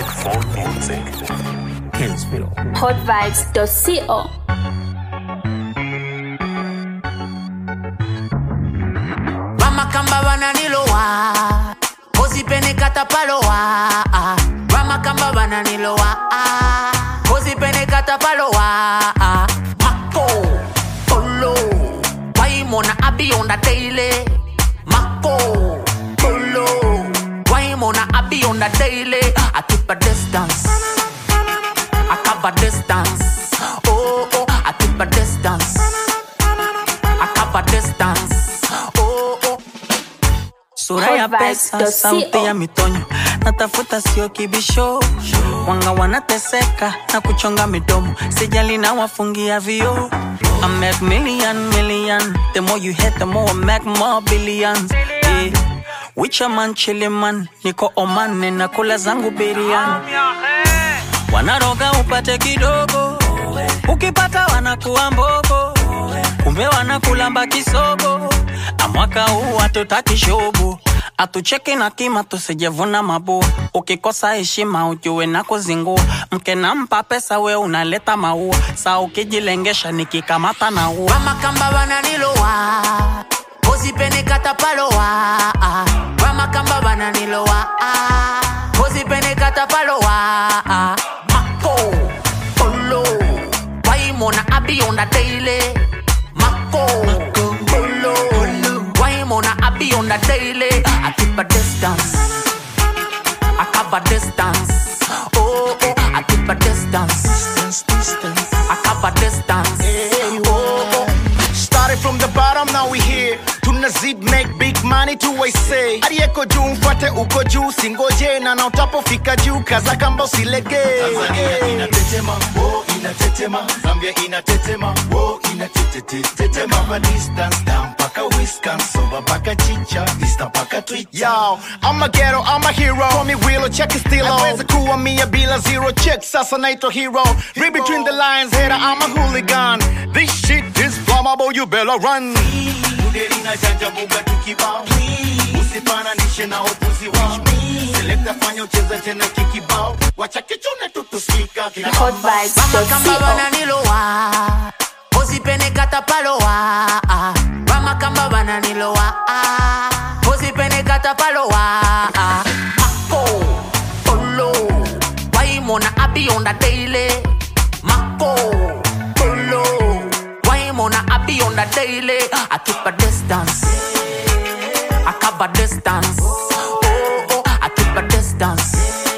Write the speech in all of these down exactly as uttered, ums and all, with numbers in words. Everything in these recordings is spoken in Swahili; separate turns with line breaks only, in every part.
phone music. Inspiro.
hot vibes dot co.
Ramakamba bananilowa, Ozipene katapalowa. Ramakamba bananilowa, Ozipene katapalowa. Mako, Polo, Waimona abi on the daily. Mako, Polo, Waimona abi on the daily. I keep a distance, I cover distance. Oh oh, I keep a distance, I cover distance.
Sura ya pesa, sauti ya mitonyo, natafuta sio kibisho. Wanga wanateseka na kuchonga midomo, sijali na wafungia vio. I make million, million. The more you hit, the more I make more billions. Yeah. Wicha man, chili man, niko Oman, nina kula zangu biriani. Wanaroga upate kidogo, ukipata wanakuwa mbogo. Kumbe wanakulamba kisogo, amwaka huu hatutaki shogo. Atucheki na kima tusijevuna mabua, ukikosa heshima ujue na kuzingua. Mke nampa pesa we unaleta maua, saa ukijilengesha nikikamata na ua.
Ramakamba bananilowa, Ozipene katapalowa. Ramakamba bananilowa, Ozipene katapalowa. Mako, Polo, Waimona abi on the daily. Mako, Polo, Waimona abi on the daily. I keep a distance, I cover distance. Oh oh, I keep a distance, distance, distance. I cover distance. Oh oh.
Started from the bottom, now we here. Tuna zip make big money to I say. Aliyeko juu mfuate uko juu, singoje na na utapofika juu kaza kamba usilege.
Tanzania inatetema, oh inatetema. Zambia inatetema, oh inatetema. Cover distance, down paka Wisconsin, soba paka chicha, vista paka Twitter.
Yo, I'm a ghetto, I'm a hero. Call me Willow, check it still on. Naweza kuwa mia bila zero check, sasa naitwa hero. Read between the lines, hater, I'm a hooligan. This shit is flammable, you better run.
Uderi na janja buga tukibao. Usifananishe na opuzi wao. Selecta fanya ucheza tena kikibao. Wacha kichune tutusika.
hot vibes dot
Ramakamba
co.
bananilowa, Ozipene katapalowa. Ramakamba bananilowa, Ozipene katapalowa. Mako, Polo, Waimona abi on the daily. Mako, Polo, Waimona abi on the daily. I keep a distance, I cover distance. Oh oh, I keep a distance,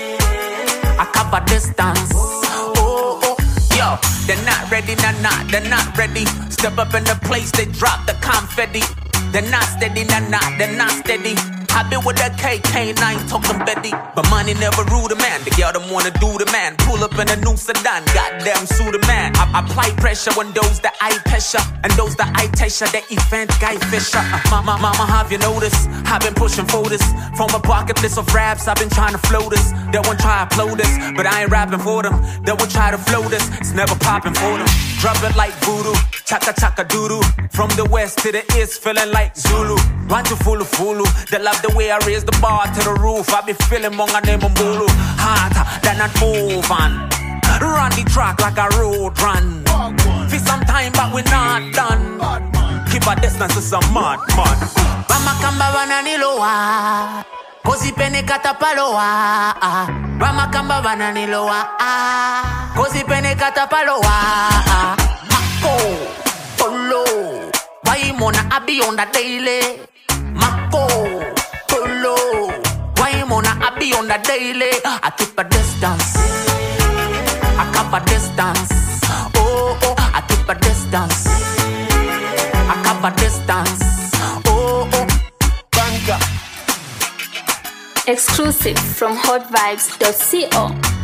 I cover distance. Oh oh, yo, they're not ready, nah nah, they're not ready. Step up in the place, they drop the confetti. They're not steady, nah nah, they're not steady. I been with that K K nine talking Betty, but money never rule the man. The girl them wanna do the man. Pull up in a new sedan, goddamn sue the man. I apply pressure on those that I pressure, and those that I pressure. The event guy Fisher. Uh, mama, mama, have you noticed? I've been pushing for this from a bucket list of raps. I've been trying to flow this. They won't try to upload this, but I ain't rapping for them. They will try to flow this. It's never popping for them. Drop it like voodoo, chaka chaka doodoo. From the west to the east, feeling like Zulu. Run to fulu fulu. They love the way I raise the bar to the roof. I be feeling monga name Mbulu. Harder than an oven. Run the track like a road run. For some time but we not done. Keep a distance to some mad man. Ramakamba bananilowa, Ozipene katapalowa. Ramakamba bananilowa, Ozipene katapalowa. Mako, Polo, Waimona abi on the daily. Mako, Polo, Waimona abi on the daily. I keep a distance, I cover distance. Oh oh, I keep a distance, I cover distance. Oh oh,
Exclusive from hot vibes dot co.